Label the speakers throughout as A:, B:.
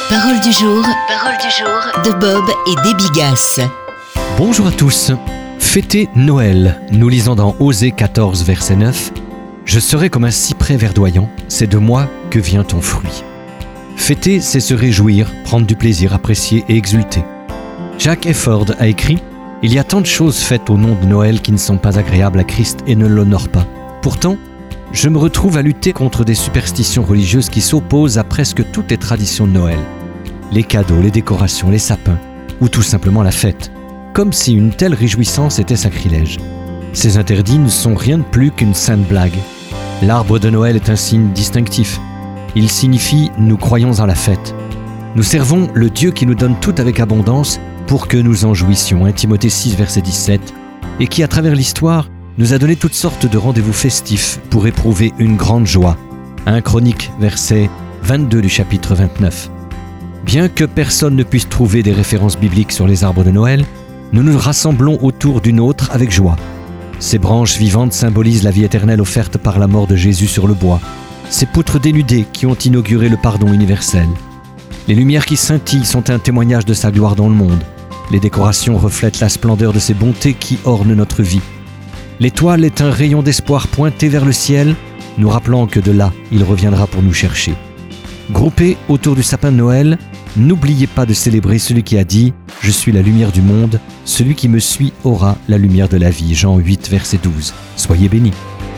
A: Parole du jour de Bob et Déby Gass.
B: Bonjour à tous. Fêtez Noël. Nous lisons dans Osée 14, verset 9. Je serai comme un cyprès verdoyant, c'est de moi que vient ton fruit. Fêter, c'est se réjouir, prendre du plaisir, apprécier et exulter. Jack Efford a écrit « Il y a tant de choses faites au nom de Noël qui ne sont pas agréables à Christ et ne l'honorent pas. Pourtant, je me retrouve à lutter contre des superstitions religieuses qui s'opposent à presque toutes les traditions de Noël. Les cadeaux, les décorations, les sapins, ou tout simplement la fête. Comme si une telle réjouissance était sacrilège. Ces interdits ne sont rien de plus qu'une sainte blague. L'arbre de Noël est un signe distinctif. Il signifie « nous croyons en la fête ». Nous servons le Dieu qui nous donne tout avec abondance pour que nous en jouissions. 1 Timothée 6, verset 17. Et qui, à travers l'histoire, nous a donné toutes sortes de rendez-vous festifs pour éprouver une grande joie. 1 Chroniques, verset 22 du chapitre 29. Bien que personne ne puisse trouver des références bibliques sur les arbres de Noël, nous nous rassemblons autour d'une autre avec joie. Ces branches vivantes symbolisent la vie éternelle offerte par la mort de Jésus sur le bois. Ces poutres dénudées qui ont inauguré le pardon universel. Les lumières qui scintillent sont un témoignage de sa gloire dans le monde. Les décorations reflètent la splendeur de ses bontés qui ornent notre vie. L'étoile est un rayon d'espoir pointé vers le ciel, nous rappelant que de là, il reviendra pour nous chercher. Groupés autour du sapin de Noël, n'oubliez pas de célébrer celui qui a dit « Je suis la lumière du monde, celui qui me suit aura la lumière de la vie ». Jean 8, verset 12. Soyez bénis.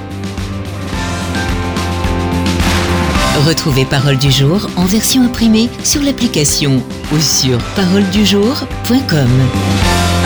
A: Retrouvez Parole du jour en version imprimée sur l'application ou sur paroledujour.com.